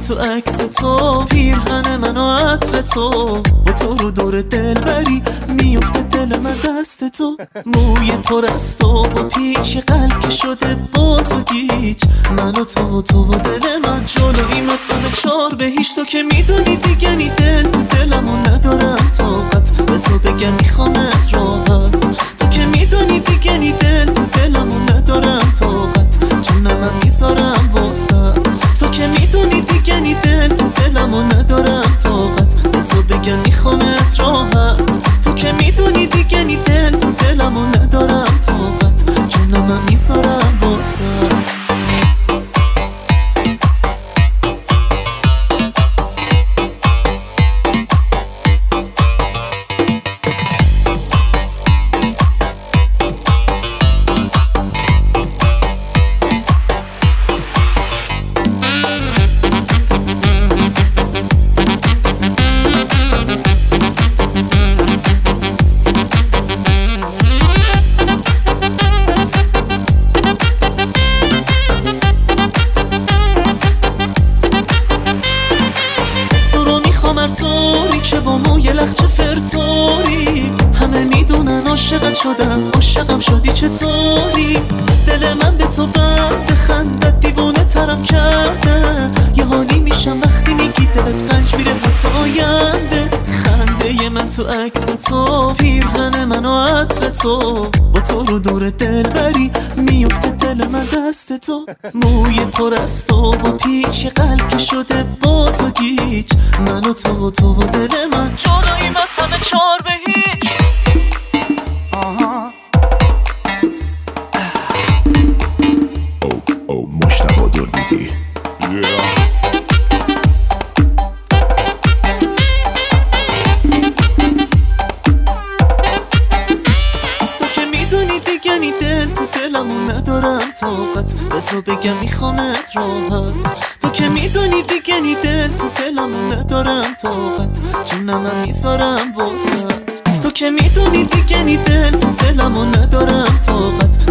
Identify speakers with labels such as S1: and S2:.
S1: تو عکس تو، پیرهن من و عطر تو، با تو رو دور دل بری میفته دل من دست تو. موی پر از تو با پیچ قلب شده با تو گیج، من و تو و دل من جلوی مثلا 4 به هیچ. تو که میدونی دیگه نی دل تو دلمو ندارم طاقت، بزا بگم میخوامت راحت. تو که میدونی دیگه نی دل تو دلمو ندارم طاقت، جونم من میذارم واسط. تو که میدونی دیگه نی دل تو دلمو ندارم طاقت، بزا بگم میخوامت راحت. تو که میدونی دیگه نی دل تو دلمو ندارم طاقت، جونم من میذارم واسط. طوری که با موی لخچه فرطوری، همه میدونن عاشقت شدم، عاشقم شدی چطوری؟ دل من به تو بند خندت دیوونه ترم کرده، یه حالی میشم وقتی میگی دلت قنج میره پس آینده. خنده من تو عکس تو، پیرهن من و عطر تو، با تو رو دور دل بری میفته دل من دست تو. موی پر از تو با پیچ قلب شده با تو گیج، من و تو و دل من جلوی بس همه 4 به هیچ.
S2: مشتبه دلبیدی
S1: دیگه نی دل تو دلمو ندارم طاقت، بزا بگم میخوامت راحت. تو که میدونی دیگه نی دل تو دلمو ندارم طاقت، جونم من میذارم واسط. تو که میدونی دیگه نی دل تو دلمو ندارم طاقت،